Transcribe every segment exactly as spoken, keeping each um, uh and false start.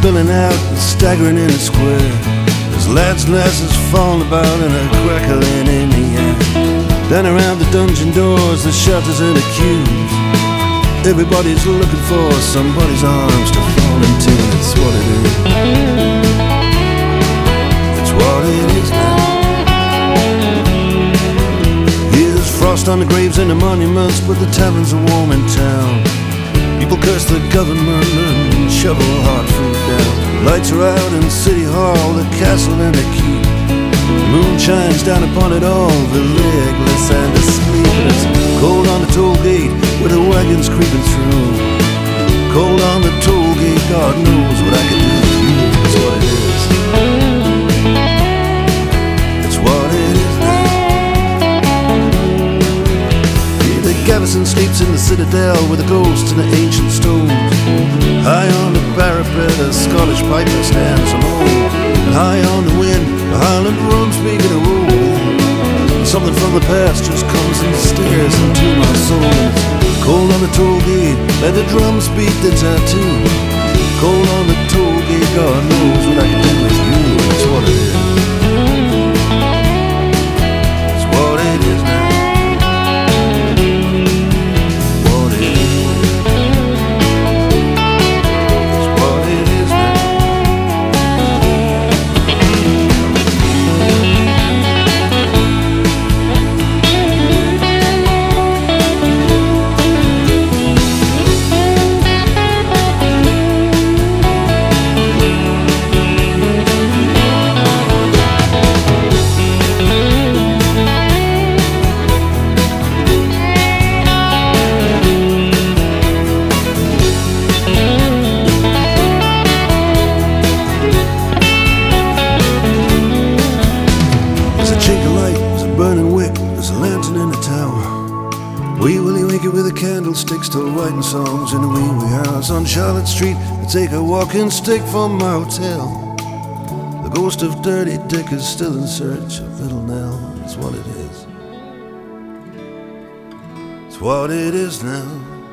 spilling out and staggering in a square. There's lads and lasses falling about and a crackling in the air. Down around the dungeon doors, the shelters and the queues, everybody's looking for somebody's arms to fall into. It's what it is. It's what it is now. Here's frost on the graves and the monuments, but the taverns are warm in town. People curse the government and shovel hard food down. Lights are out in City Hall, the castle and the keep. The moon shines down upon it all, the legless and the sleepless. Cold on the toll gate with the wagons creeping through. Cold on the toll gate, God knows what I can do with you. It's what it is. It's what it is now. Yeah, the garrison sleeps in the citadel with the ghosts and the ancient stones. High on the parapet, a Scottish piper stands alone. And high on the wind, the Highland drums begin to roll. Something from the past just comes and stares into my soul. It's cold on the toll gate, let the drums beat the tattoo. Cold on the toll gate, God knows what I can do with you. It's what it is. It's what it is now. What it is. It's what it is now. Burning wick, there's a lantern in the tower. Wee Willie Winky with a candlestick, still writing songs in a wee wee house on Charlotte Street. I take a walking stick from my hotel. The ghost of Dirty Dick is still in search of Little Nell. It's what it is. It's what it is now.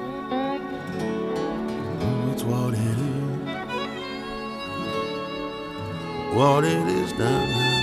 It's what it is. What it is now.